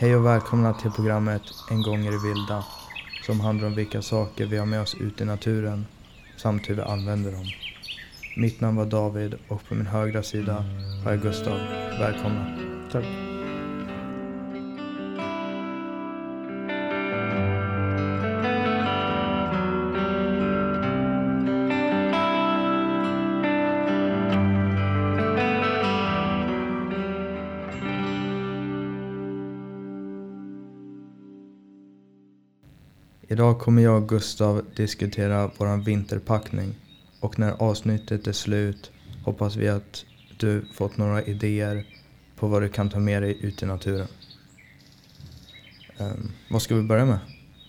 Hej och välkomna till programmet En gång i det vilda, som handlar om vilka saker vi har med oss ut i naturen samt hur vi använder dem. Mitt namn var David och på min högra sida har jag Gustav. Välkomna. Tack. Idag kommer jag och Gustav diskutera våran vinterpackning, och när avsnittet är slut hoppas vi att du fått några idéer på vad du kan ta med dig ut i naturen. Vad ska vi börja med?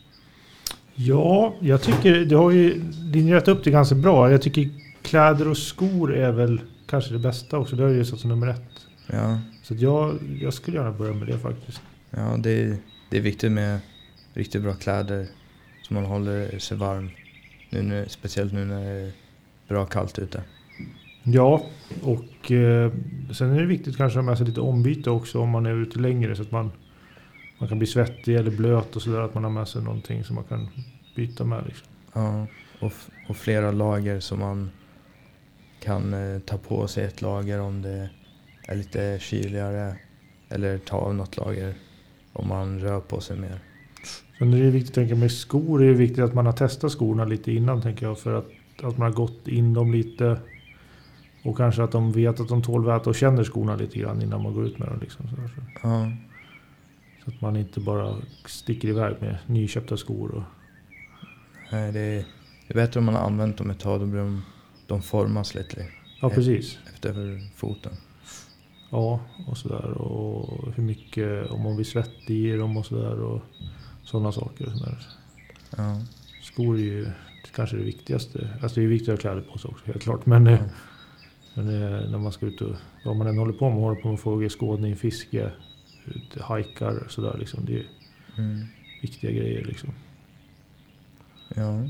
Ja, jag tycker du har ju linjerat upp det ganska bra. Jag tycker kläder och skor är väl kanske det bästa också. Det har ju satt som nummer 1. Ja, Så att jag skulle gärna börja med det faktiskt. ja det är viktigt med riktigt bra kläder så man håller sig varm. Speciellt nu när det är bra kallt ute. Ja, och sen är det viktigt kanske att ha med sig lite ombyte också om man är ute längre, så att man kan bli svettig eller blöt och sådär, att man har med sig någonting som man kan byta med liksom. Ja, och flera lager som man kan ta på sig ett lager om det är lite kyligare, eller ta av något lager om man rör på sig mer. Sen är det viktigt att tänka med skor, är det viktigt att man har testat skorna lite innan, tänker jag, för att man har gått in dem lite och kanske att de vet att de tål väta och känner skorna lite grann innan man går ut med dem liksom. Ja. Så att man inte bara sticker iväg med nyköpta skor. Och... Nej, det är bättre om man har använt dem ett tag, då blir de formas lite. Ja, precis. Efter foten. Ja, och sådär. Och hur mycket, om man blir svettig i dem och sådär. Och sådana saker. Och sådär. Ja. Skor är ju kanske det viktigaste. Alltså det är viktigt att ha kläder på sig också, helt klart. Men när man ska ut och, vad man än håller på med fågel, skådning, fiske, hajkar och sådär liksom. Det är viktiga grejer liksom. Ja.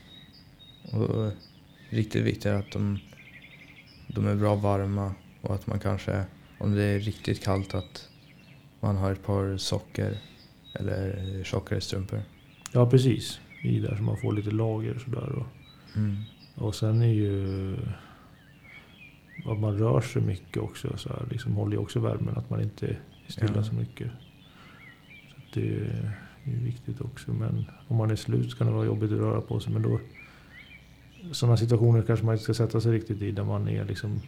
Och riktigt viktigt är att de är bra varma, och att man kanske, om det är riktigt kallt, att man har ett par socker eller tjockare strumpor. Ja, precis. I där så man får lite lager och sådär. Och sen är ju att man rör sig mycket också, så här, liksom håller ju också värmen, att man inte är stilla så mycket. Så det är viktigt också. Men om man är slut kan det vara jobbigt att röra på sig. Men då, sådana situationer kanske man inte ska sätta sig riktigt i, där man är liksom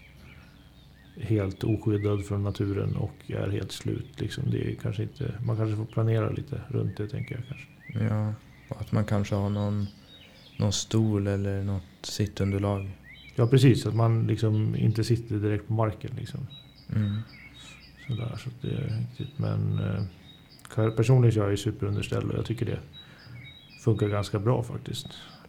helt oskyddad från naturen och är helt slut. Liksom. Det är kanske inte, man kanske får planera lite runt det, tänker jag kanske. Ja, och att man kanske har någon stol eller något sittunderlag. Ja, precis. Att man liksom inte sitter direkt på marken liksom. Sådär, så det är riktigt. Men personligen kör jag ju superunderställ, och jag tycker det funkar ganska bra faktiskt.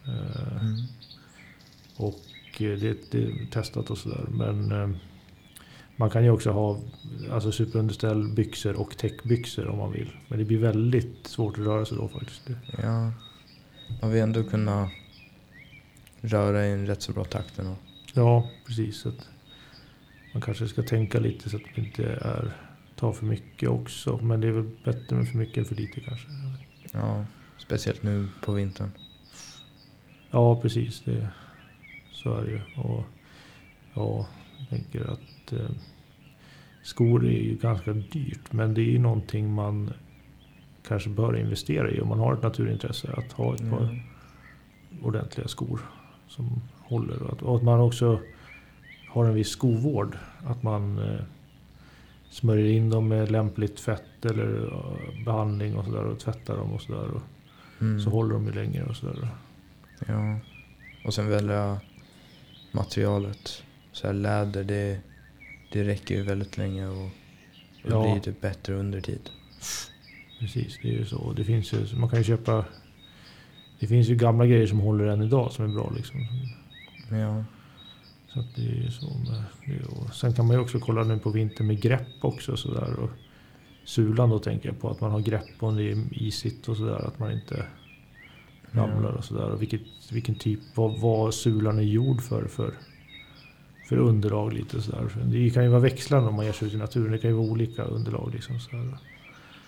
Och det är testat och sådär. Men man kan ju också ha alltså superunderställ, byxor och täckbyxor om man vill. Men det blir väldigt svårt att röra sig då faktiskt. Ja, man vill ändå kunna röra i en rätt så bra takt ändå. Ja, precis. Så att man kanske ska tänka lite så att det inte tar för mycket också. Men det är väl bättre med för mycket än för lite kanske. Ja, speciellt nu på vintern. Ja, precis. Så är det ju. Och ja, jag tänker att skor är ju ganska dyrt. Men det är ju någonting man kanske bör investera i om man har ett naturintresse. Att ha ett par ordentliga skor som håller. Och att man också har en viss skovård. Att man smörjer in dem med lämpligt fett eller behandling och sådär, och tvättar dem och sådär. Så håller de ju längre och sådär. Ja, och sen välja materialet. Så här läder, det räcker ju väldigt länge, och det blir typ bättre under tid. Precis, det är ju så. Det finns ju, man kan ju köpa, det finns ju gamla grejer som håller än idag som är bra liksom. Ja. Så att det är ju så med det. Och sen kan man ju också kolla nu på vintern med grepp också så där, och sulan då tänker jag på att man har grepp om det är isigt och sådär, att man inte ramlar och sådär. Och vilken typ, vad sulan är gjord för underlag lite sådär. Det kan ju vara växlande om man ger sig ut i naturen. Det kan ju vara olika underlag liksom sådär.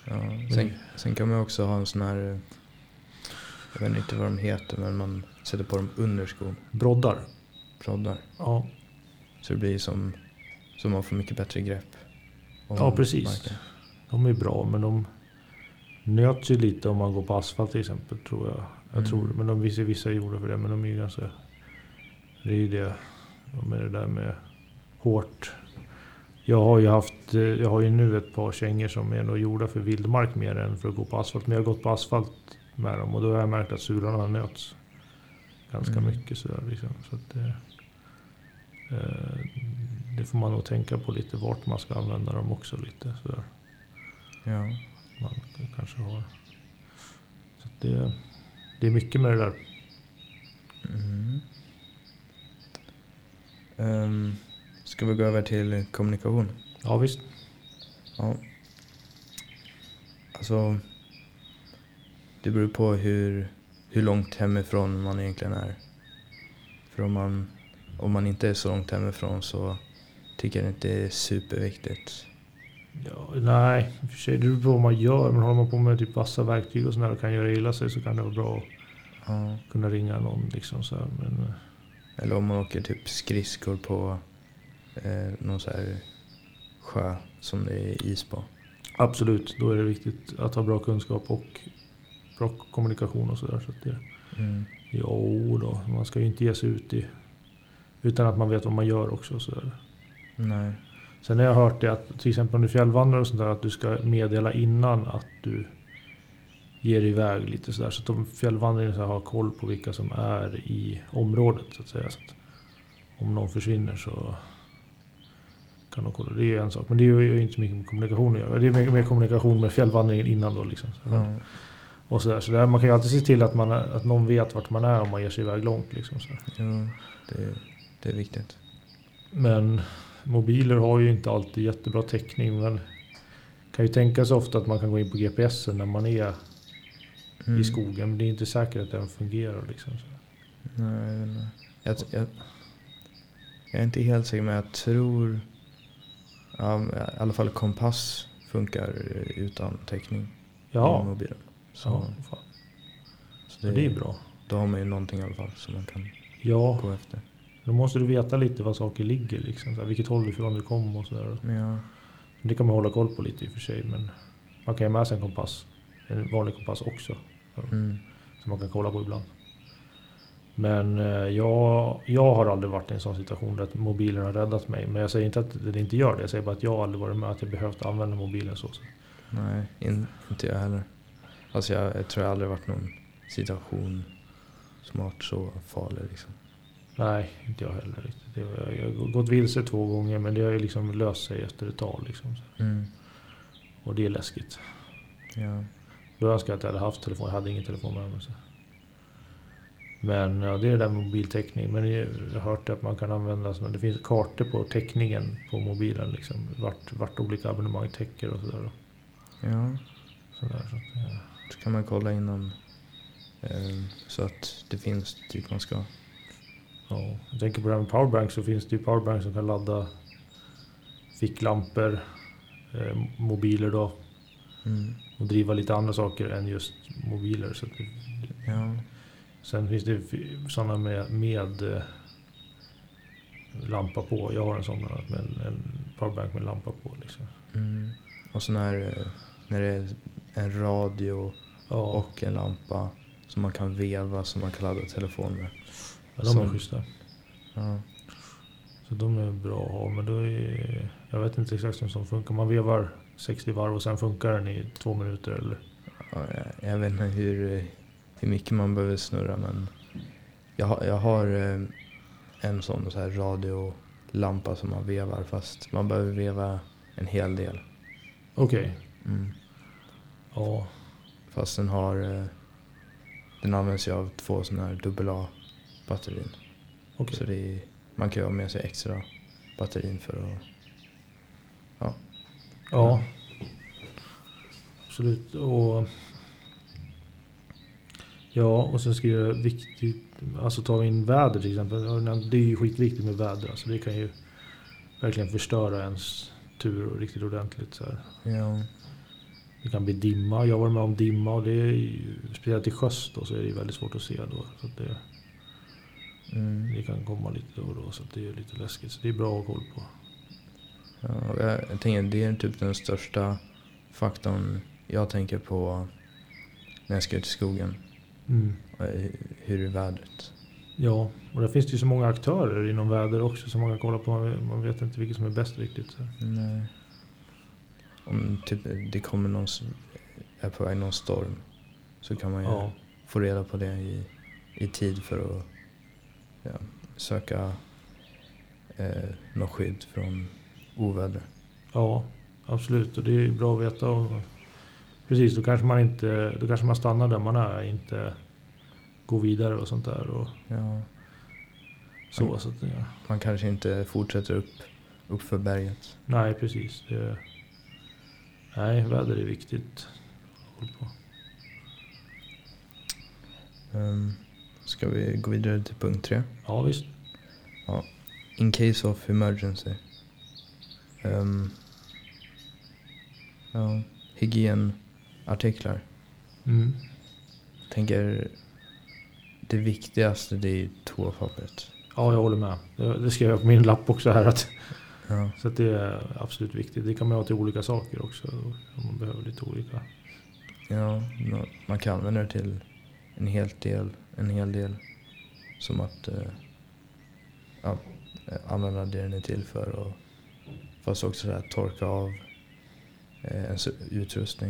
Ja, sen kan man också ha en sån här, jag vet inte vad de heter, men man sätter på dem under skon. Broddar. Ja. Så det blir som man får mycket bättre grepp. Ja, precis. Marken. De är bra, men de nöts ju lite om man går på asfalt till exempel, tror jag. Jag tror, men de vissa gjorde för det, men de är ju ganska... Det är ju det. Med det där med hårt. Jag har ju nu ett par kängor som är nog gjorda för vildmark mer än för att gå på asfalt. Men jag har gått på asfalt med dem och då har jag märkt att sularna har nöts ganska mycket sådär liksom. Så att det får man nog tänka på lite, vart man ska använda dem också lite sådär. Ja. Man kanske har. Så att det är mycket med det där. Ska vi gå över till kommunikation? Ja, visst. Ja. Alltså, det beror på hur långt hemifrån man egentligen är. För om man inte är så långt hemifrån så tycker jag inte det är superviktigt. Ja, nej, i och för sig det beror på vad man gör. Men håller man på med typ vassa verktyg och sådär och kan göra illa sig, så kan det vara bra att kunna ringa någon liksom så här. Men, eller om man åker typ skridskor på någon så här sjö som det är is på. Absolut, då är det viktigt att ha bra kunskap och bra kommunikation och sådär. Så att det, jo då, man ska ju inte ge sig ut utan att man vet vad man gör också. Sådär. Nej. Sen har jag hört det att till exempel om du fjällvandrar och sånt där, att du ska meddela innan att du ger iväg lite sådär. Så att de fjällvandrarna har koll på vilka som är i området så att säga. Så att om någon försvinner så kan de kolla. Det är en sak. Men det är ju inte så mycket med kommunikation att göra. Det är mer kommunikation med fjällvandringen innan då liksom. Och sådär. Så där, man kan ju alltid se till att någon vet vart man är om man ger sig iväg långt liksom. Så. Ja, det är viktigt. Men mobiler har ju inte alltid jättebra täckning. Men kan ju tänka sig ofta att man kan gå in på GPSen när man är i skogen. Men det är inte säkert att den fungerar liksom. Så. Nej, jag är inte helt säker, men jag tror i alla fall kompass funkar utan täckning i mobilen. Så det är bra. Då har man ju någonting i alla fall som man kan gå efter. Då måste du veta lite var saker ligger liksom, så här, vilket håll ifrån du kommer och sådär. Ja. Det kan man hålla koll på lite i och för sig, men man kan ju med sig en kompass, en vanlig kompass också, som man kan kolla på ibland. Men jag har aldrig varit i en sån situation där mobilen har räddat mig. Men jag säger inte att det inte gör det. Jag säger bara att jag aldrig varit med att jag behövt använda mobilen så. Nej, inte jag heller. Alltså jag tror jag aldrig varit någon situation som varit så farlig liksom. Nej, inte jag heller riktigt. Jag har gått vilse 2 gånger, men det har ju liksom löst sig efter ett tag liksom. Och det är läskigt. Ja. Då önskar jag att jag hade haft telefon. Jag hade ingen telefon med mig. Så. Men ja, det är det där med mobiltäckning. Men jag har hört att man kan använda sådana. Det finns kartor på täckningen på mobilen. Liksom, vart olika abonnemang täcker och sådär. Ja. Sådär, så kan man kolla innan så att det finns dit man ska. Ja, jag tänker på det här med powerbank, så finns det ju powerbank som kan ladda ficklampor, mobiler då. Och driva lite andra saker än just mobiler. Så att sen finns det sådana med lampa på. Jag har en sån med en powerbank med lampa på liksom. Och så när det är en radio och en lampa som man kan veva, som man kan ladda telefon med. Ja, de är schyssta. Ja. Så de är bra att ha, men då jag vet inte exakt hur som funkar. Man vevar 60 varv och sen funkar den i 2 minuter eller? Ja, jag vet inte hur mycket man behöver snurra, men jag har en sån så här radiolampa som man vevar, fast man behöver veva en hel del. Okej. Ja. Fast den används ju av 2 såna här AA-batterin. Okay. Så man kan ju ha med sig extra batterin för att... Ja. Absolut. Och sen ska det viktigt, alltså ta in väder till exempel. Det är ju skitviktigt med väder. Alltså det kan ju verkligen förstöra ens tur riktigt ordentligt så här. Ja. Det kan bli dimma. Jag var med om dimma och det är ju, speciellt i sjöss då, så är det väldigt svårt att se då. Så att det kan komma lite då och då, så att det är lite läskigt. Så det är bra att ha koll på. Ja, jag tänker det är typ den största faktorn jag tänker på när jag ska ut i skogen. Hur är vädret? Ja, och där finns det ju så många aktörer inom väder också som man kan kolla på. Man vet inte vilket som är bäst riktigt. Så. Nej. Om typ det kommer någon, är på väg någon storm, så kan man ju få reda på det i tid för att söka något skydd från oväder. Ja, absolut. Och det är bra att veta. Och precis, då kanske man stannar där man är, inte går vidare och sånt där. Och så att, man kanske inte fortsätter upp för berget. Nej, precis. Nej, väder är viktigt. Håll på. Ska vi gå vidare till punkt 3? Ja, visst. Ja. In case of emergency. Hygienartiklar. Tänker det viktigaste, det är toapappret. Ja, jag håller med. Det skrev jag på min lapp också här. Så att det är absolut viktigt. Det kan man ha till olika saker också. Om man behöver lite olika. Ja, man kan använda det till en hel del. Som att använda det den är till för. Och fast också så här, torka av ens utrustning.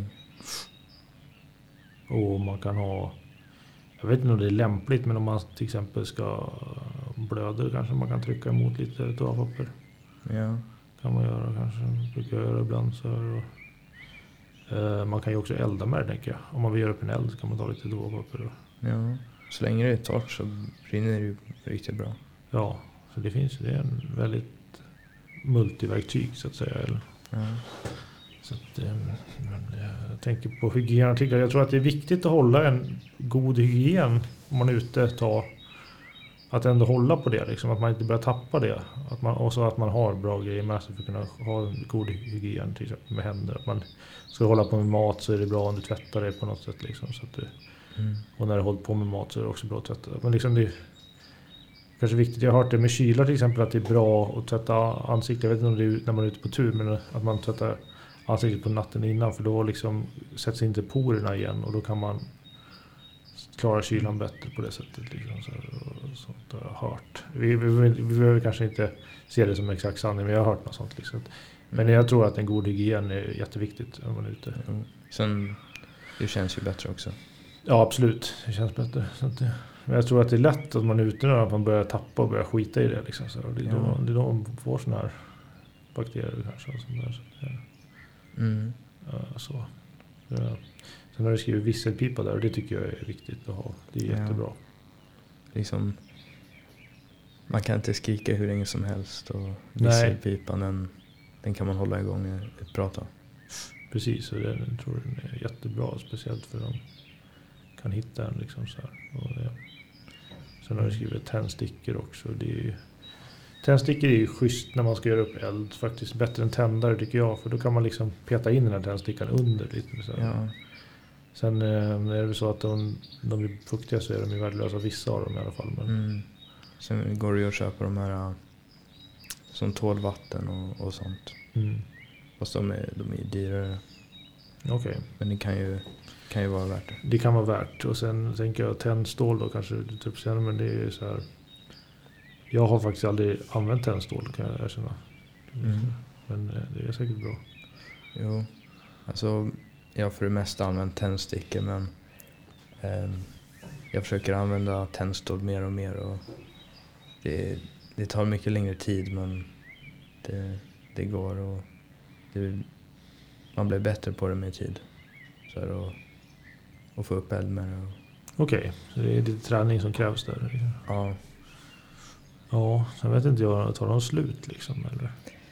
Och man kan ha, jag vet inte om det är lämpligt, men om man till exempel ska blöda kanske man kan trycka emot lite toapapper. Ja. Kan man göra kanske. Brukar göra ibland så här. Man kan ju också elda med det, tänker jag. Om man vill göra upp en eld så kan man ta lite toapapper. Ja, så länge det är torrt så brinner det ju riktigt bra. Ja, så det finns ju. Det är en väldigt multiverktyg så att säga. Eller? Ja. Så att, jag tänker på hygienartiklar. Jag tror att det är viktigt att hålla en god hygien om man är ute att ändå hålla på det. Liksom, att man inte börjar tappa det. Och så att man har bra grejer med sig för att kunna ha en god hygien, till exempel med händer. Att man ska hålla på med mat så är det bra om du tvättar det på något sätt. Liksom, så att och när du håller på med mat så är det också bra att tvätta. Men liksom det är kanske viktigt. Jag har hört det med kyla till exempel, att det är bra att tvätta ansiktet. Jag vet inte om det är när man är ute på tur, men att man tvättar ansiktet på natten innan, för då liksom sätts inte porerna igen och då kan man klara kylan bättre på det sättet. Liksom, sånt har jag hört. Vi behöver kanske inte se det som exakt sanning, men jag har hört något sånt. Liksom. Men jag tror att en god hygien är jätteviktigt när man är ute. Sen, det känns ju bättre också. Ja, absolut. Det känns bättre. Men jag tror att det är lätt att man är ute när man börjar tappa och börjar skita i det. Liksom, så det är då man får såna här bakterier kanske. Och sånt där, så. Sen har du skrivit visselpipa där, och det tycker jag är viktigt att ha. Det är jättebra. Liksom, man kan inte skrika hur länge som helst, och visselpipan den kan man hålla igång ett bra tag. Precis, och den tror jag är jättebra, speciellt för de kan hitta en liksom så här. Sen har du skrivit tändstickor också. Tändstickor är ju schysst när man ska göra upp eld. Faktiskt bättre än tändare tycker jag. För då kan man liksom peta in den här tändstickan under lite. Så. Ja. Sen är det väl så att de blir fuktiga så är de ju värdelösa. Vissa av dem i alla fall. Men. Sen går det ju att köpa de här som tål vatten och sånt. Fast de är dyrare. Okay. Men det kan ju vara värt det. Det kan vara värt. Och sen tänker jag tändstål då kanske lite upp senare. Men det är ju så här. Jag har faktiskt aldrig använt tändstål, kan jag erkänna. Men det är säkert bra. Jo, alltså jag har för det mesta använt tändstickor, men jag försöker använda tändstål mer och mer. Och det tar mycket längre tid, men det går, och man blir bättre på det med tid. Så här, och få upp eld med det. Okej, så det är lite träning som krävs där. Ja. Ja, sen vet inte jag, tar de slut liksom, eller?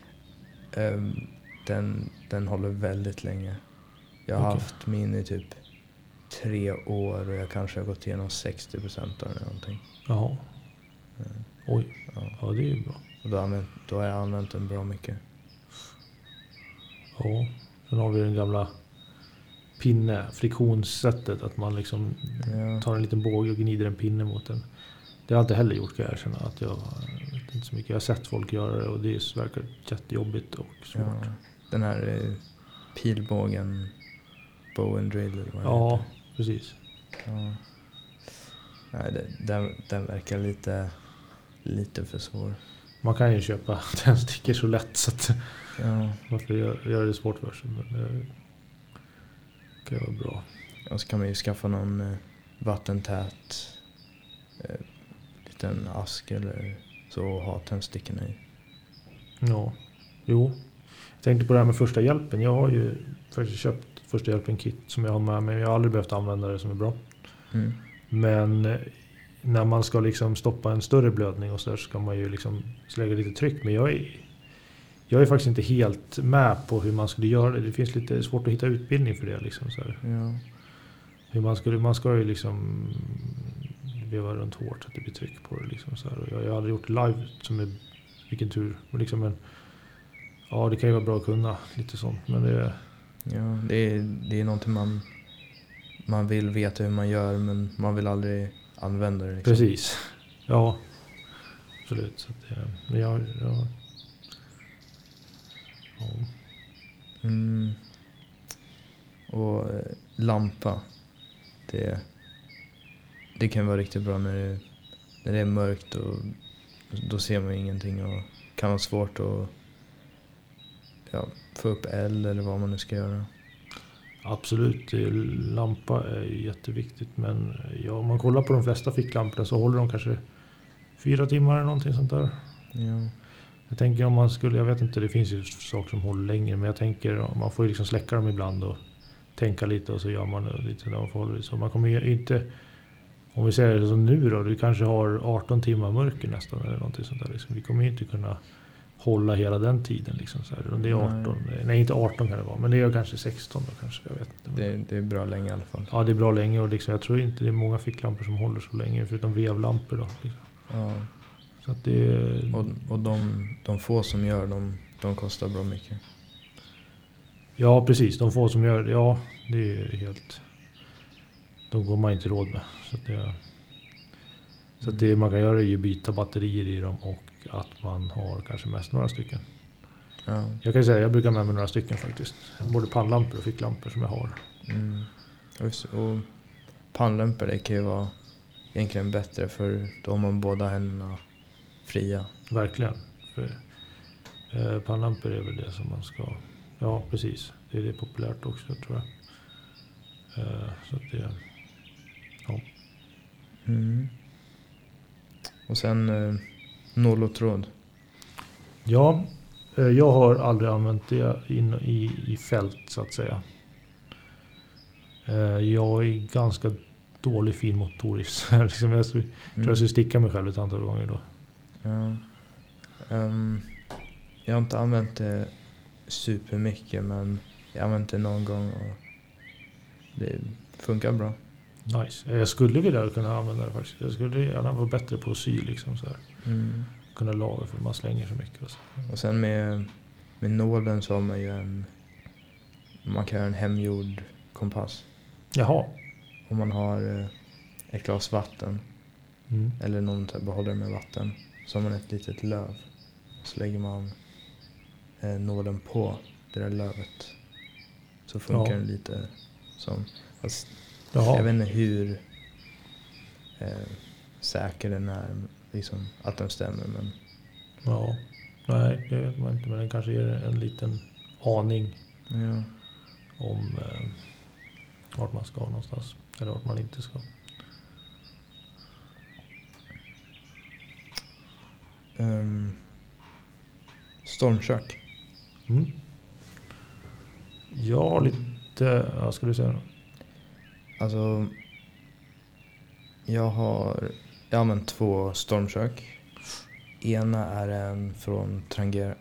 Den håller väldigt länge. Jag har haft min i typ 3 år, och jag kanske har gått igenom 60% av den eller någonting. Jaha. Oj, ja det är ju bra. Och då har jag använt den bra mycket. Ja, sen har vi den gamla pinne, friktionssättet, att man liksom tar en liten båge och gnider en pinne mot den. Det har jag inte heller gjort, kan jag erkänna. Att jag vet inte så mycket. Jag har sett folk göra det och det verkar jättejobbigt och svårt. Ja, den här pilbågen, bow and drill eller vad det ja, heter. Precis. Ja. Nej, den verkar lite för svår. Man kan ju köpa tändstickor så lätt så att varför gör det svårt för sig. Men det kan vara bra. Och så kan man ju skaffa någon vattentät liten ask eller så och ha tändstickorna i. Ja, jo. Jag tänkte på det här med första hjälpen. Jag har ju faktiskt köpt första hjälpen-kit som jag har med mig. Jag har aldrig behövt använda det som är bra. Mm. Men när man ska liksom stoppa en större blödning och så där, ska man ju liksom lägga lite tryck. Men jag är faktiskt inte helt med på hur man skulle göra det. Det finns lite svårt att hitta utbildning för det. Liksom, så här. Ja. Hur man ska ju liksom veva runt hårt så att det blir tryck på det. Liksom, så här. Och jag har aldrig gjort det live, som är vilken tur. Liksom, men, ja, det kan ju vara bra att kunna lite sånt. Men det är någonting man vill veta hur man gör, men man vill aldrig använda det. Liksom. Precis. Ja, absolut. Så att, men ja. Mm. Och lampa, det kan vara riktigt bra när det är mörkt och då ser man ingenting och kan vara svårt att få upp eld eller vad man nu ska göra. Absolut, lampa är jätteviktigt, men om man kollar på de flesta ficklamporna så håller de kanske 4 timmar eller någonting sånt där. Ja. Jag tänker om man skulle, jag vet inte, det finns ju saker som håller längre, men jag tänker man får ju liksom släcka dem ibland och tänka lite och så gör man det lite där man får hålla det. Så man kommer ju inte, om vi säger det som nu då, du kanske har 18 timmar mörker nästan eller någonting sånt där. Liksom. Vi kommer ju inte kunna hålla hela den tiden liksom så här. Det är 18, nej inte 18 kan det vara, men det är kanske 16 då kanske, jag vet inte. Det är bra länge i alla fall. Ja, det är bra länge och liksom, jag tror inte det är många ficklampor som håller så länge förutom vevlampor då. Liksom. Ja. Så att det och de få som gör de kostar bra mycket. Ja, precis. De få som gör det, ja, det är helt, de går man inte råd med. Så att det man kan göra är ju byta batterier i dem och att man har kanske mest några stycken. Ja. Jag kan säga, jag brukar med mig några stycken faktiskt. Både pannlampor och ficklampor som jag har. Mm. Och pannlampor, det kan ju vara egentligen bättre för då har man båda händerna fria. Verkligen. För, pannlampor är väl det som man ska... Ja, precis. Det är populärt också, tror jag. Så att det... Ja. Mm. Och sen nål och tråd. Ja, jag har aldrig använt det i fält så att säga. Jag är ganska dålig finmotoriskt. Liksom jag tror jag skulle sticka mig själv ett antal gånger då. Ja. Jag har inte använt det supermycket, men jag har använt det någon gång och det funkar bra. Nice. Jag skulle vilja kunna använda det faktiskt. Jag skulle gärna vara bättre på att sy liksom så här. Kunna laga för man slänger så mycket. Och sen med nålen så har man ju man kan göra en hemgjord kompass. Jaha. Om man har ett glas vatten eller någon behållare med vatten, så har man ett litet löv. Så lägger man nålen på det där lövet. Så funkar den lite som... Fast jag vet inte hur säker den är, liksom, att den stämmer. Men... Ja, nej, det vet man inte. Men den kanske ger en liten aning om vart man ska någonstans. Eller vart man inte ska. Stormkök. Ja, lite... Vad ska du säga? Alltså... Jag har använt 2 stormkök. Ena är en från Trangera.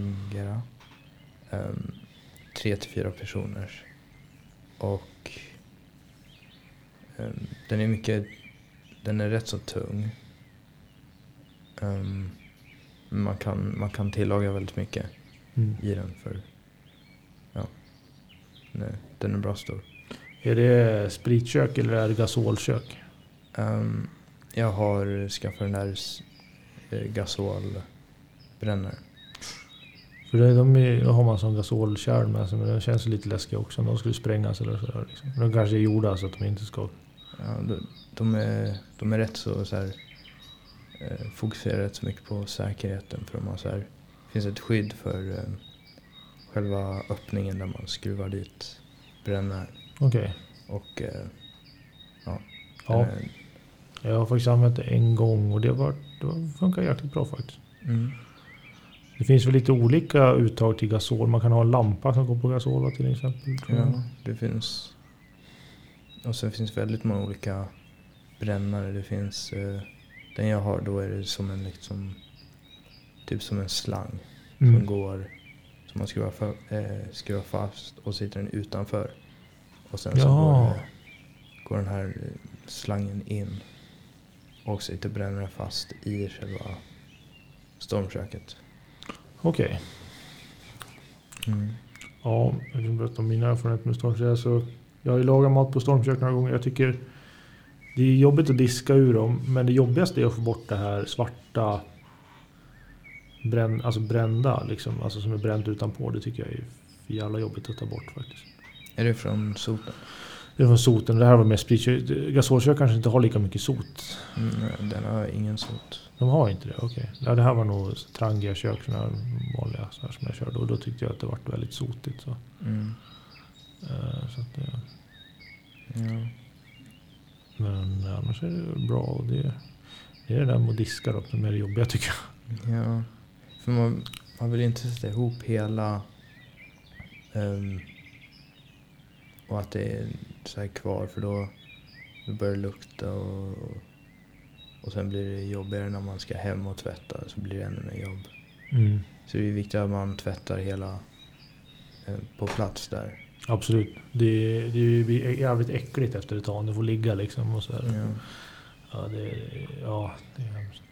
3-4 personer. Och den är rätt så tung. Man kan tillaga väldigt mycket i den, för den är bra stor. Är det spritkök eller är det gasolkök? Jag har skaffat den där gasolbrännaren. För då har man som gasolkärl med sig, men den känns lite läskig också om de skulle sprängas eller sådär. Liksom. De kanske är gjorda så att de inte ska... Ja, de är rätt så här, fokuserar rätt så mycket på säkerheten. För de har så här, det finns ett skydd för själva öppningen där man skruvar dit brännaren. Okej. Och ja. Jag har faktiskt använt det en gång och det funkar jäkligt bra faktiskt. Mm. Det finns väl lite olika uttag till gasol. Man kan ha en lampa som går på gasol till exempel. Ja, det finns. Och sen finns väldigt många olika brännare. Det finns den jag har, då är det som en liksom typ som en slang som går, som man skruvar fast och sitter den utanför. Och sen så går den här slangen in och sitter brännaren fast i själva stormköket. Okej. Ja, jag kan berätta om mina erfarenheter med stormkök. Så jag har ju lagat mat på stormkök några gånger. Jag tycker det är jobbigt att diska ur dem, men det jobbigaste är att få bort det här svarta brända liksom, alltså som är bränt utanpå. Det tycker jag är för jävla jobbigt att ta bort faktiskt. Är det från soten? Det är från soten. Det här var med spritkök. Gasolkök kanske inte har lika mycket sot. Den har ingen sot. De har inte det, okej. Ja, det här var nog trangiga kök, såna här vanliga så här som jag körde. Och då tyckte jag att det var väldigt sotigt. Så, så att det... Ja. Men annars är det bra. Och det är det där med att diska då, som är det jobbiga tycker jag. Ja, för man vill inte sätta ihop hela och att det är så här kvar, för då börjar det lukta och sen blir det jobbigare när man ska hem och tvätta, så blir det ännu mer jobb. Så det är viktigt att man tvättar hela på plats där. Absolut. Det blir jävligt äckligt efter ett tag. Det får ligga liksom och så här. Ja. Ja, det är hemskt.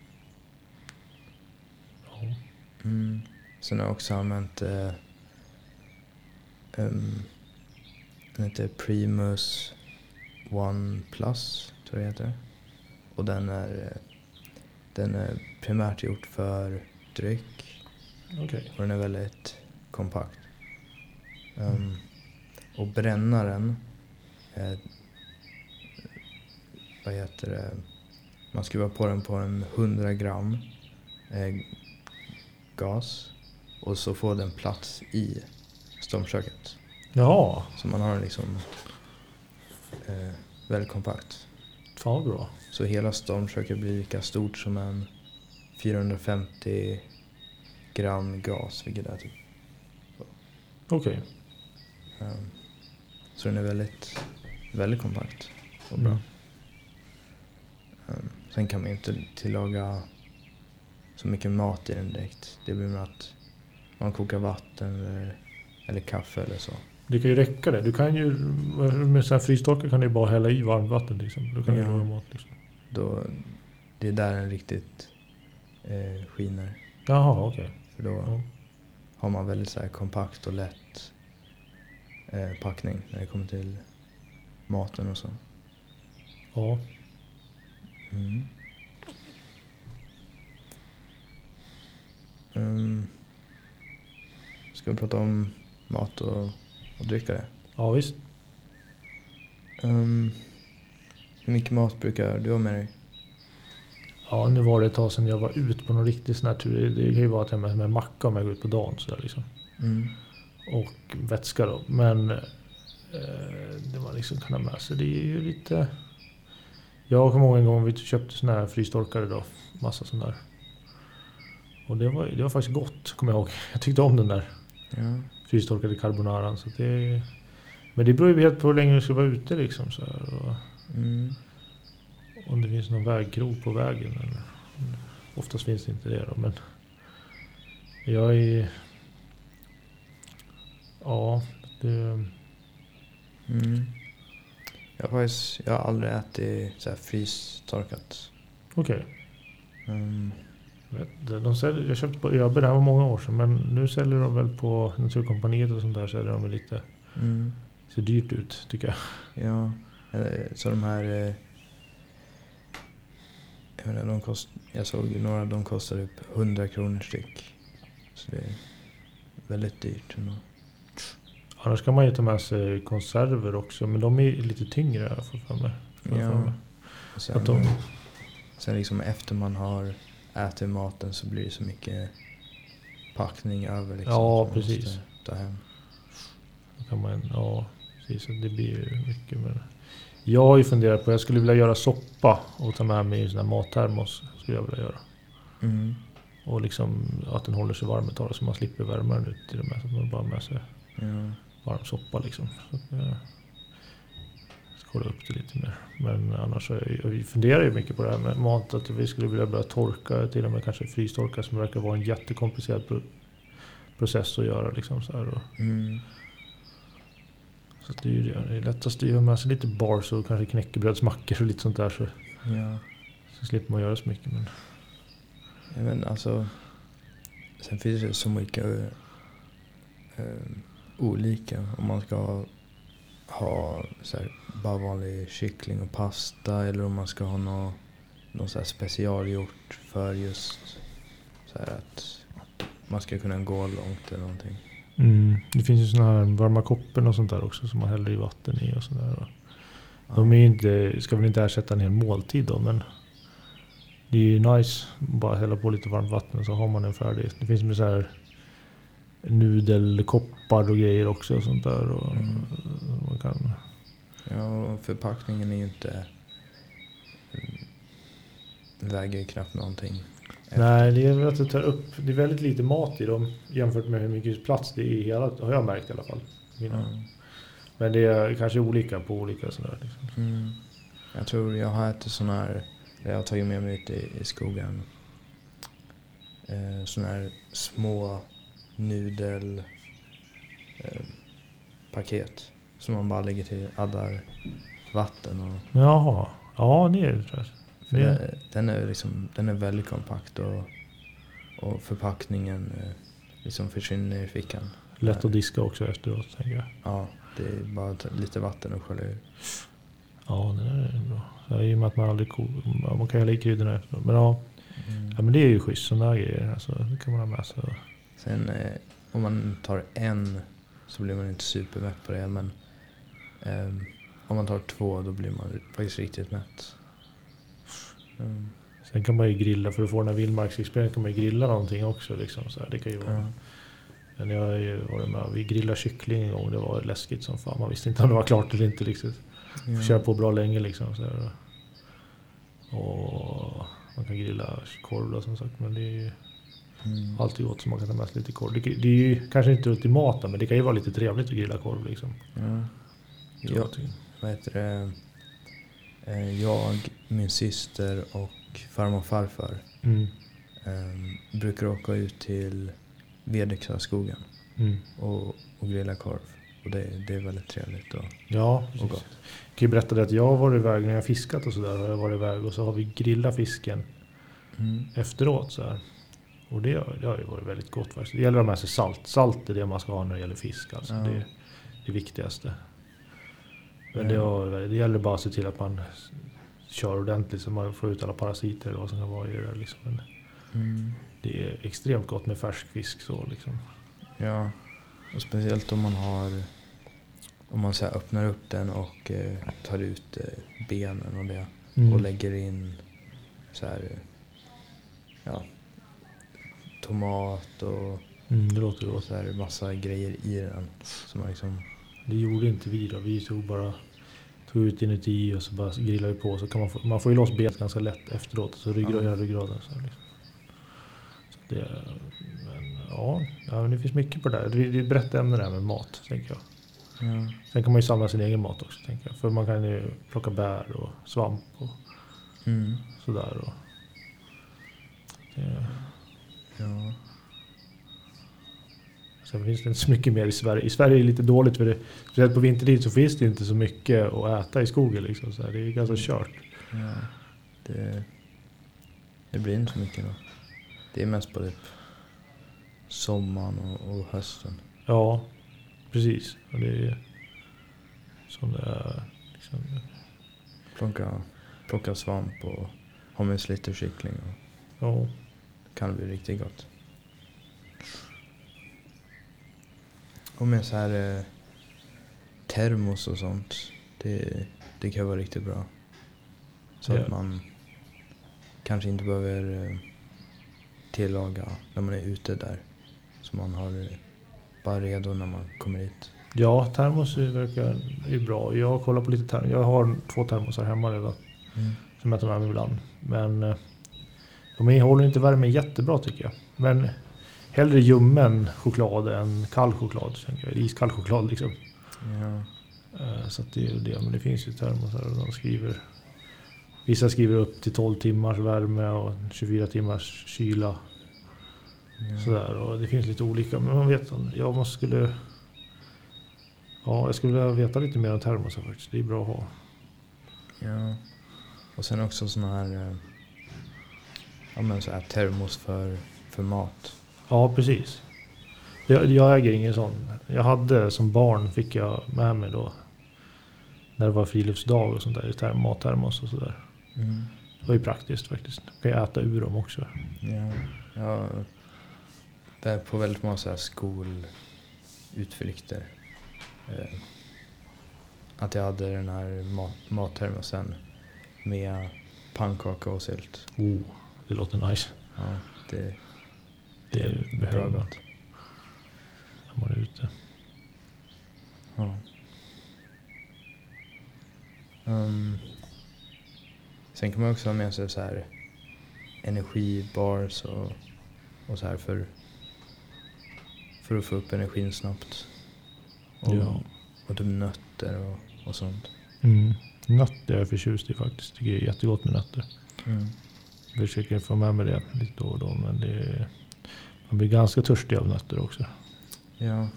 Ja. Sen har jag också använt den heter Primus One Plus, tror jag heter. Och den är primärt gjort för dryck. Okej. Och den är väldigt kompakt. Och brännaren, vad heter det? Man skruvar på den på en 100 gram gas. Och så får den plats i stormköket. Ja. Så man har den liksom väldigt kompakt. Fan vad bra. Så hela stormköket blir lika stort som en 450 gram gas, vilket är typ. Okej. Så den är väldigt, väldigt kompakt och bra. Sen kan man inte tillaga så mycket mat i den direkt. Det blir med att man kokar vatten eller kaffe eller så. Det kan ju räcka det. Du kan ju med så här frystorkar kan du bara hälla i varmt vatten liksom. Då kan du laga mat liksom. Det är där den riktigt skiner. Jaha, okej. För då har man väldigt så här kompakt och lätt packning när det kommer till maten och så. Ja. Ska vi prata om mat och dricka det? Ja, visst. Hur mycket mat brukar du ha med dig? Ja, nu var det ett tag sedan jag var ute på någon riktig sån här tur. Det kan ju vara att jag med macka om jag går ut på dagen så där liksom. Och vätska då. Men det var liksom kan ha med sig. Det är ju lite... Jag kommer ihåg en gång vi köpte såna här frystorkare då. Massa sån där. Och det var faktiskt gott, kommer jag ihåg. Jag tyckte om den där. Ja. Frystorkade carbonaran. Så det, men det beror ju helt på hur länge du ska vara ute liksom. Så här, och om det finns någon vägkrog på vägen. Eller, oftast finns det inte det då. Men jag är... Ja, det... Jag har aldrig ätit så här frystorkat. Okej. Jag köpte på ÖB, det här var många år sedan, men nu säljer de väl på Naturkompaniet och sånt där, säljer de lite ser dyrt ut tycker jag. Ja, så de här... Jag menar, jag såg några, de kostar upp 100 kronor styck. Så det är väldigt dyrt ändå. Annars kan man ju ta med sig konserver också, men de är lite tyngre i alla fall för mig. Ja, och sen liksom efter man har ätit maten så blir det så mycket packning över liksom. Ja, precis. Ta hem. Då kan man, ja, precis. Det blir ju mycket. Men jag har ju funderat på, jag skulle vilja göra soppa och ta med mig en sån här mattermos. Skulle jag vilja göra. Mm. Och liksom att den håller sig varm ett tag så man slipper värma den ut till det med. Så att man bara med sig varm soppa liksom. Så att jag ska kolla upp det lite mer. Men annars jag funderar ju mycket på det här med mat. Att vi skulle vilja börja torka, till och med kanske frystorka, som verkar vara en jättekomplicerad process att göra liksom så här. Så det är ju det. Det är lättast att göra med sig lite bars och kanske knäckebrödsmackor och lite sånt där. Så slipper man göra så mycket. Men... Ja, men alltså, sen finns det så mycket olika. Om man ska ha så här, bara vanlig kyckling och pasta, eller om man ska ha någon så här specialgjort för just så här att man ska kunna gå långt eller någonting. Det finns ju såna här varma koppen och sånt där också som man häller i vatten i och sådär. De är inte, ska väl inte ersätta en hel måltid då, men det är ju nice bara hälla på lite varmt vatten så har man en färdig. Det finns med så här nudelkoppar och grejer också och sånt där. Och man kan... Ja, och förpackningen är ju inte... väger ju knappt någonting. Nej, det är väl att det tar upp... Det är väldigt lite mat i dem jämfört med hur mycket plats det är i hela... har jag märkt i alla fall. Men det är kanske olika på olika sådär. Liksom. Jag tror jag har ätit sån här... Jag har tagit med mig ut i skogen. Sån här små nudel paket som man bara lägger till, addar vatten och... Jaha, ja det är det tror jag. Den är väldigt kompakt och förpackningen liksom försvinner i fickan. Lätt att diska också efteråt, tänker jag. Ja, det är bara lite vatten och skölja ur. Ja, det är bra. Ja, i och med att man aldrig man kan hälla i kryddorna efteråt. Men ja, men det är ju schysst sådana grejer. Alltså, det kan man ha med sig. Sen om man tar en så blir man inte supermätt på det. Men om man tar 2 då blir man faktiskt riktigt mätt. Sen kan man ju grilla, för att få den här vildmarksexperien kan man ju grilla någonting också. Liksom, så här. Det kan ju vara... Men jag har ju varit med. Vi grillade kyckling en gång. Det var läskigt som fan. Man visste inte om det var klart eller inte. Liksom. Kör på bra länge liksom. Så här. Och man kan grilla korv då, som sagt. Men det är ju alltid gott så man kan ta med sig lite korv. Det är ju kanske inte ultimata, men det kan ju vara lite trevligt att grilla korv liksom. Vad heter det? Jag, min syster och farmor och farfar brukar åka ut till Vedeksaskogen och grilla korv. Och det är väldigt trevligt och gott. Jag kan ju berätta det att jag har varit iväg när jag fiskat och sådär. Har jag varit iväg och så har vi grillat fisken efteråt så här. Och det har ju varit väldigt gott faktiskt. Det gäller att ha med sig salt. Salt är det man ska ha när det gäller fisk. Alltså. Det är det viktigaste. Men det gäller bara att se till att man kör ordentligt så man får ut alla parasiter eller vad som kan vara i det där. Liksom. Men det är extremt gott med färsk fisk så liksom. Ja, och speciellt om man så här öppnar upp den och tar ut benen och det och lägger in så här tomat och det låter gott. Så här massa grejer i den som man liksom... Det gjorde inte vi då. Vi tog ut inuti och så bara grillade vi på, så kan man får ju loss benet ganska lätt efteråt, så ryggraden så här liksom. Så det, men det finns mycket på det där. Det är ett brett ämne där med mat, tänker jag. Sen kan man ju samla sin egen mat också, tänker jag. För man kan ju plocka bär och svamp och sådär. Och ja. Sen finns det inte så mycket mer i Sverige. I Sverige är det lite dåligt för det. Speciellt på vintertid så finns det inte så mycket att äta i skogen liksom. Så här, det är ganska kört. Ja, det blir inte så mycket då. Det är mest på sommaren och hösten. Ja, precis. Och Som det är liksom. Plocka svamp och ha med lite kyckling. Ja. Kan bli riktigt gott. Och med så här termos och sånt. Det kan vara riktigt bra. Så att man kanske inte behöver tillaga när man är ute där. Så man har bara redo när man kommer hit. Ja, termos verkar ju bra. Jag kollar på lite termos. Jag har 2 termosar hemma redan. Som jag tar med mig ibland. Men de håller inte värmen jättebra tycker jag. Men hellre ljummen choklad än kall choklad. Iskall choklad liksom. Ja. Så att det är ju det. Men det finns ju termosar och de skriver. Vissa skriver upp till 12 timmars värme och 24 timmars kyla. Ja. Sådär. Och det finns lite olika. Men man vet jag skulle vilja veta lite mer om termosar faktiskt. Det är bra att ha. Ja. Och sen också såna här så här termos för mat. Ja, precis. Jag äger ingen sån. Jag hade som barn, fick jag med mig då när det var friluftsdag och sånt där, mattermos och sådär. Det var ju praktiskt faktiskt. Kan jag äta ur dem också. Ja, det är på väldigt många så här skolutflykter. Att jag hade den här mattermosen med pannkaka och sylt. Det låter nice. Ja, det behöver man när man är ute. Ja. Sen kan man också ha med sig så här energibars och så här för att få upp energin snabbt. Och typ nötter och sånt. Nötter är jag förtjust i faktiskt. Tycker det är jättegott med nötter. Jag försöker få med mig det lite då och då. Men man blir ganska törstig av nötter också. Ja.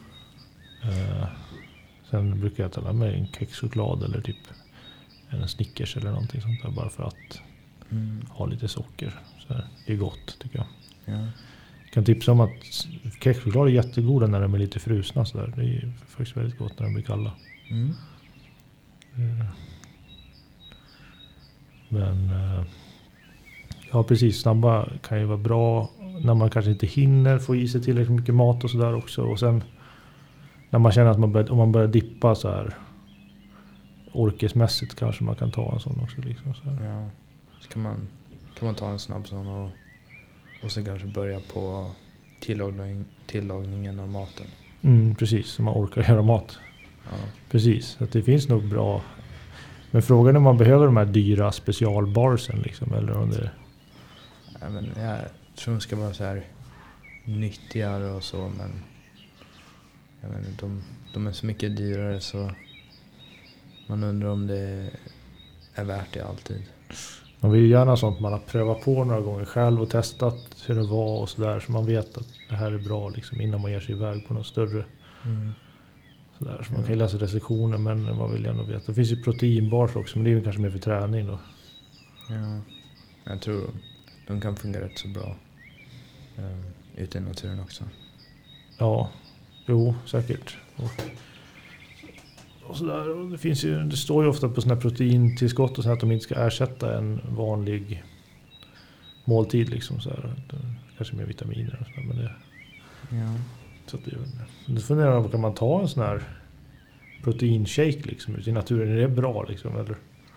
Sen brukar jag ta med en kexchoklad eller typ en Snickers eller någonting sånt där. Bara för att ha lite socker. Så här. Det är gott tycker jag. Ja. Jag kan tipsa om att kexchoklad är jättegoda när de är lite frusna. Så där. Det är faktiskt väldigt gott när de blir kalla. Men ja precis, snabba kan ju vara bra när man kanske inte hinner få i sig tillräckligt mycket mat och sådär också. Och sen när man känner att om man börjar dippa så här orkesmässigt kanske man kan ta en sån också. Liksom, så här. Ja, så kan man ta en snabb sån och så kanske börja på tillagningen av maten. Precis, så man orkar göra mat. Ja. Precis, att det finns nog bra. Men frågan är om man behöver de här dyra specialbarsen liksom, eller om det... Ja, men jag tror de ska vara så här nyttigare och så, men jag menar, de är så mycket dyrare så man undrar om det är värt det alltid. Man vill ju gärna sånt man har prövat på några gånger själv och testat hur det var och sådär, så man vet att det här är bra liksom, innan man ger sig iväg på något större. Sådär, så man kan ju läsa recensioner, men man vill gärna veta. Det finns ju proteinbars också, men det är ju kanske mer för träning då. Ja, jag tror de kan fungera rätt så bra ute i naturen också. Ja, jo, säkert. Och sådär. Och det står ju ofta på sådana här proteintillskott och så att de inte ska ersätta en vanlig måltid liksom så här. Kanske mer vitaminer och sådär, men det... Ja. Så det funderar jag på, kan man ta en sån här proteinshake liksom ute i naturen? Är det bra liksom, eller?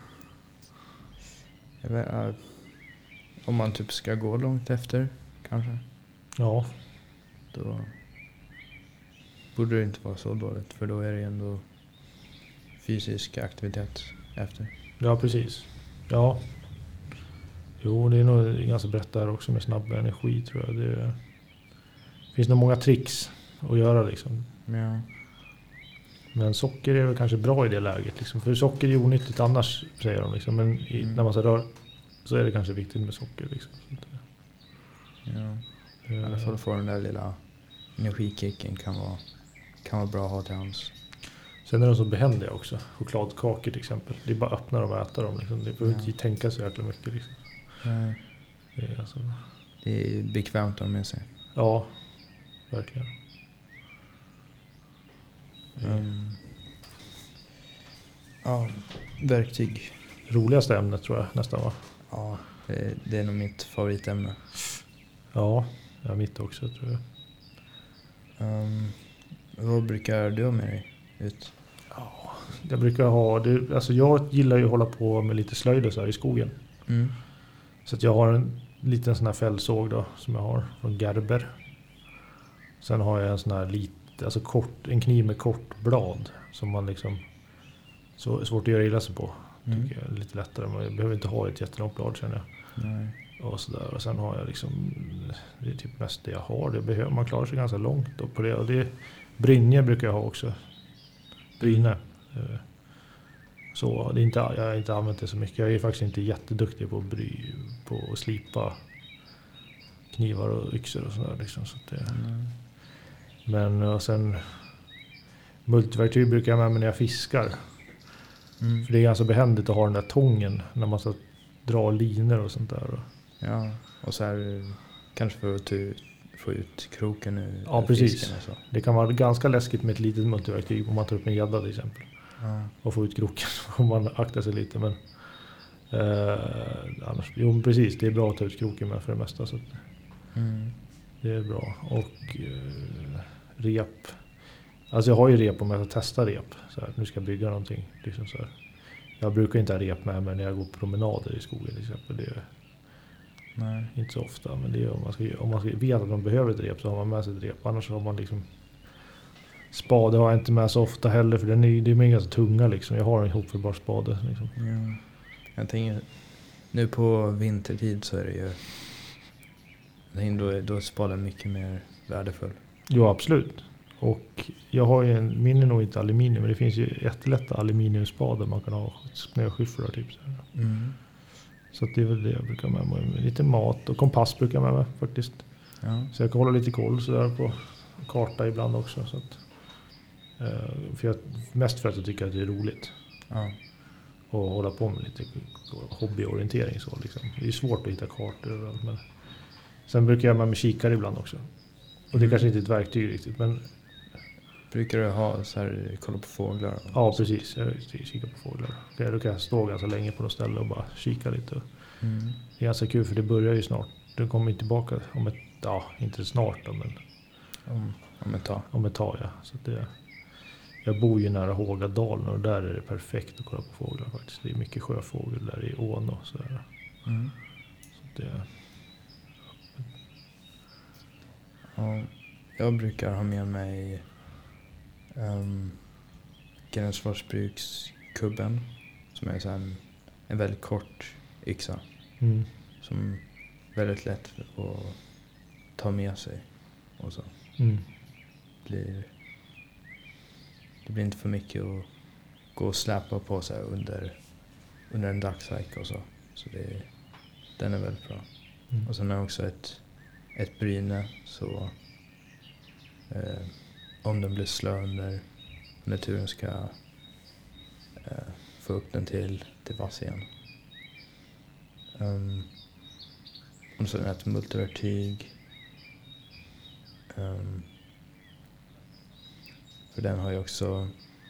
Jag vet, om man typ ska gå långt efter kanske. Ja. Då borde det inte vara så dåligt, för då är det ändå fysisk aktivitet efter. Ja, precis. Ja. Jo, det är nog ganska brett där också med snabb energi tror jag. Det finns nog många tricks att göra liksom. Ja. Men socker är väl kanske bra i det läget liksom. För socker är onyttigt annars, säger de liksom. Men när man så rör så är det kanske viktigt med socker liksom. Ja. I alla fall få den där lilla energikicken kan vara bra att ha till hands. Sen är de så behändiga också. Chokladkakor till exempel. Det är bara att öppna dem och äta dem liksom. Det behöver inte tänka så jäkla mycket liksom. Det är bekvämt att ha med sig. Ja, verkligen. Ja, verktyg. Roligaste ämnet tror jag nästan, va? Ja, det är nog mitt favoritämne. Ja, mitt också tror jag. Vad brukar du ha med dig ut? Ja, jag brukar ha det, alltså jag gillar ju att hålla på med lite slöjd och så här i skogen. Mm. Så att jag har en liten sån här fällsåg då som jag har från Gerber. Sen har jag en sån här alltså en kniv med kort blad som man liksom så svårt att göra illa sig på. Tycker jag är lite lättare. Man behöver inte ha ett jättelångt blad, känner jag. Nej. Och sådär. Och sen har jag liksom, det är typ mest det jag har. Det behöver, man klarar sig ganska långt då på det. Och det brynje brukar jag ha också. Brynne. Så det är inte, jag har inte använt det så mycket. Jag är faktiskt inte jätteduktig på att slipa knivar och yxor och sådär liksom. Så att det, men och sen multiverktyg brukar jag med mig när jag fiskar. För det är ganska behändigt att ha den där tången när man ska dra linor och sånt där. Ja, och så här kanske för att få ut kroken ur Ja, precis. fisken och så. Det kan vara ganska läskigt med ett litet multiverktyg om man tar upp en gädda till exempel. Ja. Och få ut kroken om man aktar sig lite. Men annars, jo precis, det är bra att ta ut kroken med för det mesta. Så att, det är bra. Och rep. Alltså jag har ju rep om jag ska testa rep. Så här, nu ska jag bygga någonting. Liksom så här. Jag brukar inte ha rep med mig när jag går promenader i skogen till exempel. Det är inte så ofta. Men det är om man vet att man behöver ett rep så har man med sig ett rep. Annars har man liksom spade har jag inte med så ofta heller. För det är ganska tunga liksom. Jag har en ihopförbar spade. Liksom. Ja. Jag tänker, nu på vintertid så är det ju då är spaden mycket mer värdefull. Jo, absolut. Och jag har ju min är nog inte aluminium, men det finns ju jättelätta aluminiumspadar man kan ha snöskyfflar typ. Så att det är väl det jag brukar ha med mig. Lite mat och kompass brukar jag med mig faktiskt. Ja. Så jag kan hålla lite koll så där på karta ibland också. Så att, mest för att jag tycker att det är roligt. Ja. Och hålla på med lite hobbyorientering så liksom. Det är svårt att hitta kartor överallt, men sen brukar jag med kikare ibland också. Och det är kanske inte ett verktyg riktigt, men brukar du ha så här, kolla på fåglar? Ja, precis. Jag kikar på fåglar. Då kan jag stå ganska länge på något ställe och bara kika lite. Det är ganska kul för det börjar ju snart. Den kommer tillbaka inte snart då, men om ett tag, ja. Så det, jag bor ju nära Hågadalen och där är det perfekt att kolla på fåglar faktiskt. Det är mycket sjöfågel där i ån och sådär. Så det... Ja, jag brukar ha med mig Grängesvarsbrukskubben som är så en väldigt kort yxa som är väldigt lätt att ta med sig och så. Det blir inte för mycket att gå och släpa på sig under en dagsverk och så. Så den är väldigt bra. Och sen har jag också ett bryne så om den blir slö när turen ska få upp den till vass igen. Och sen ett multiverktyg. För den har ju också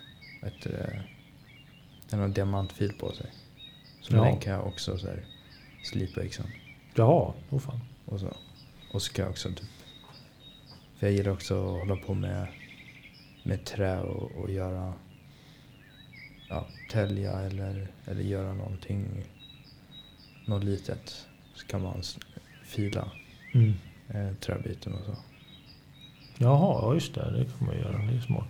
den har diamantfil på sig. Så den kan jag också så här slipa yxan. Jaha, fan. Och så kan jag också typ, för jag gillar också att hålla på med trä och göra tälja eller göra något litet, så kan man fila träbiten och så. Jaha, just det kan man göra, det är smart.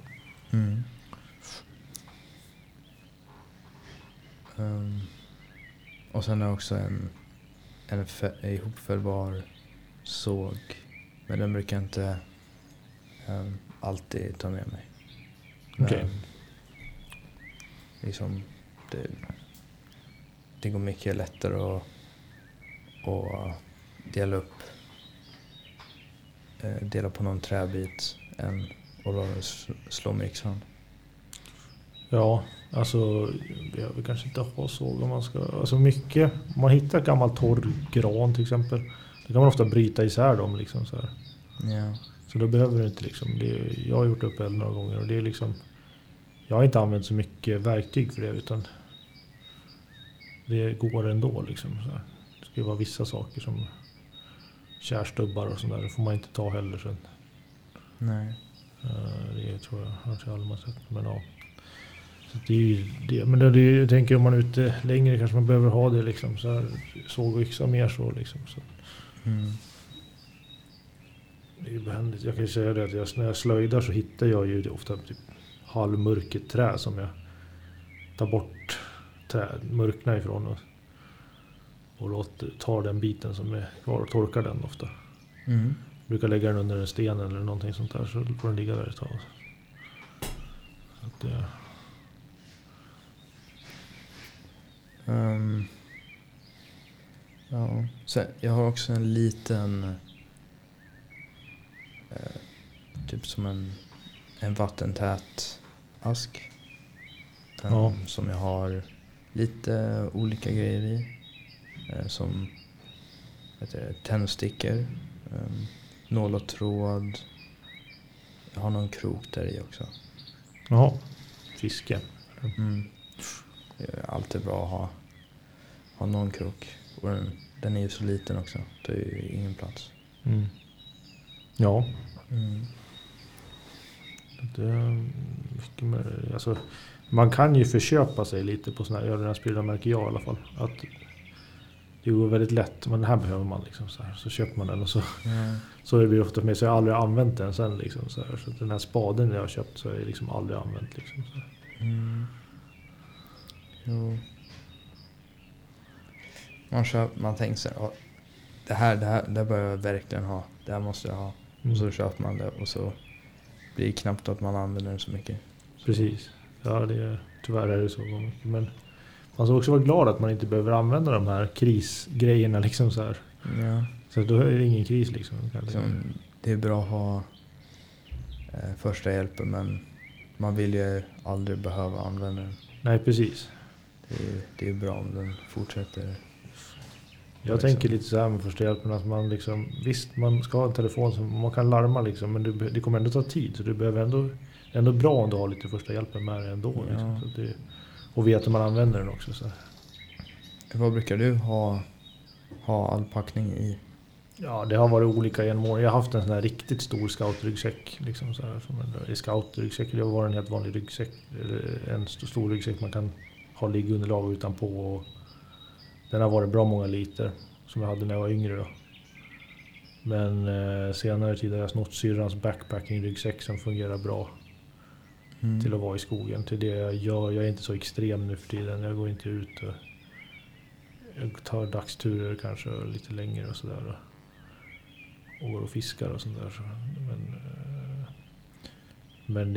Och sen har jag också en ihopfällbar såg, men den brukar jag inte alltid ta med mig. Okej. Liksom det går mycket lättare att dela på någon träbit än att slå med yxan. Ja, alltså jag vill kanske inte ha såg om man ska, alltså mycket, om man hittar gammal torr gran till exempel, då kan man ofta bryta isär dem liksom så här. Ja. Så då behöver du inte liksom, jag har gjort upp eld några gånger och det är liksom, Jag har inte använt så mycket verktyg för det, utan det går ändå liksom. Så här. Det ska ju vara vissa saker som kärstubbar och sådär. Det får man inte ta heller sen. Nej. Det tror jag aldrig man sett. Men ja. Så det är ju det. Men det, jag tänker om man är ute längre kanske man behöver ha det liksom. Så här, såg och yxa mer så liksom. Så. Det är ju behändigt. Jag kan ju säga det att när jag slöjdar så hittar jag ju ofta typ halvmörket trä som jag tar bort mörkna ifrån och tar den biten som är kvar och torkar den ofta. Jag brukar lägga den under en sten eller någonting sånt där, så får den ligga där ett tag. Så att det... Ja. Så jag har också en liten typ som en vattentät ask. Som jag har lite olika grejer i. Som tändstickor, nål och tråd. Jag har någon krok där i också. Jaha, fiske. Det är alltid bra att ha någon krok. Och den är ju så liten också. Det är ju ingen plats. Ja. Det är mycket mer, alltså, man kan ju förköpa sig lite på såna här öronspridda märker jag i alla fall. Att det går väldigt lätt, men den här behöver man liksom så här. Så köper man den och så det blir ofta med, så jag har aldrig använt den sen liksom så här. Så den här spaden jag har köpt så är jag liksom aldrig använt liksom så här. Jo. Man tänker så här, det bör jag verkligen ha. Det här måste jag ha. Och så köper man det och så blir det knappt att man använder den så mycket. Precis. Ja, tyvärr är det så mycket. Men man ska också vara glad att man inte behöver använda de här krisgrejerna liksom så här. Ja. Så då är det ingen kris liksom. Det är bra att ha första hjälpen, men man vill ju aldrig behöva använda den. Nej, precis. Det är bra om den fortsätter. Jag tänker lite så här med första hjälpen att man liksom, visst man ska ha en telefon som man kan larma liksom, men det kommer ändå ta tid, så du behöver ändå bra om du har lite första hjälpen med dig ändå. Ja. Liksom, så och vet att man använder den också. Så. Vad brukar du ha all packning i? Ja, det har varit olika genom år. Jag har haft en sån här riktigt stor scoutryggsäck liksom så här, som en scoutryggsäck. Det var en helt vanlig ryggsäck, en stor ryggsäck man kan ha liggunderlag utanpå, och den har varit bra många liter som jag hade när jag var yngre då. Men senare tid har jag snott syrrans backpacking-ryggsäck som fungerar bra till att vara i skogen. Till det jag gör, jag är inte så extrem nu för tiden. Jag går inte ut och jag tar dagsturer kanske lite längre och sådär. Och går och fiskar och sånt där. Men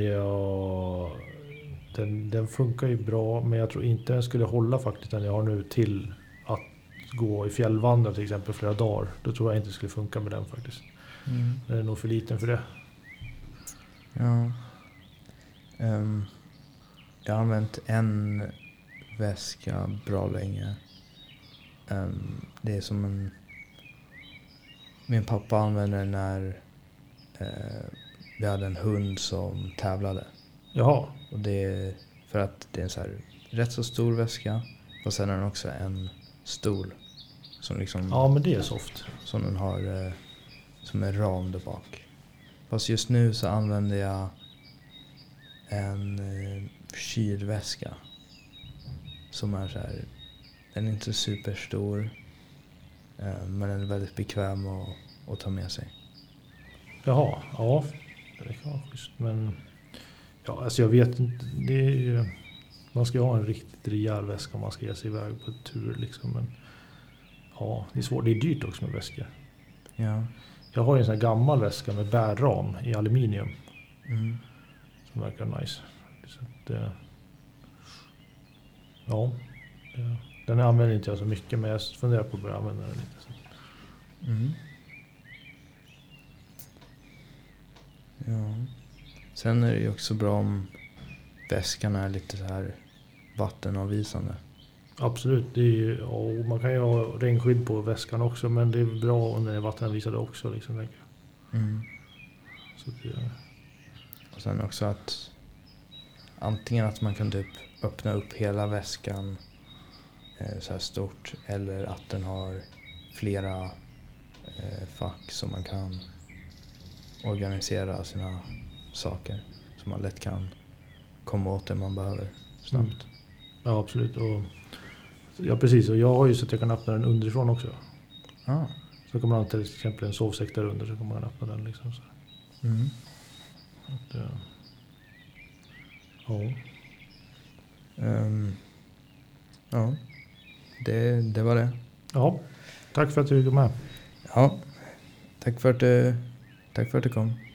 den funkar ju bra, men jag tror inte den skulle hålla faktiskt den jag har nu till att gå i fjällvandra till exempel flera dagar. Då tror jag inte det skulle funka med den faktiskt. Den är nog för liten för det. Ja. Jag har använt en väska bra länge. Det är som min pappa använde den när vi hade en hund som tävlade. Jaha. Och det är för att det är en så här rätt så stor väska. Och sen är den också en stol. Som liksom, ja, men det är soft. Som den har som en ram där bak. Fast just nu så använder jag en kylväska. Som är så här, den är inte superstor. Men den är väldigt bekväm att ta med sig. Jaha, ja. Det kan vara schysst. Men ja, alltså jag vet inte. Det är ju, man ska ha en riktigt rejäl väska om man ska ge sig iväg på ett tur liksom. Men ja, det är svårt. Det är dyrt också med väskor. Ja. Jag har ju en sån här gammal väska med bärram i aluminium. Som verkar nice. Så att, ja. Den använder inte jag så mycket, men jag funderar på att börja använda den lite. Så. Ja. Sen är det ju också bra om väskan är lite så här vattenavvisande. Absolut, det är ju, och man kan ju ha regnskydd på väskan också, men det är bra om den är vattenavvisande också liksom, tänker jag. Så det, och sen också att antingen att man kan typ öppna upp hela väskan så här stort, eller att den har flera fack som man kan organisera sina saker, så man lätt kan komma åt det man behöver snabbt. Ja, absolut. Och, ja, precis. Och jag har ju så att jag kan öppna den underifrån också. Så kan man ha till exempel en sovsäck där under, så kan man öppna den liksom. Så. Att, ja, det var det. Ja, tack för att du kom med. Ja, tack för att du kom.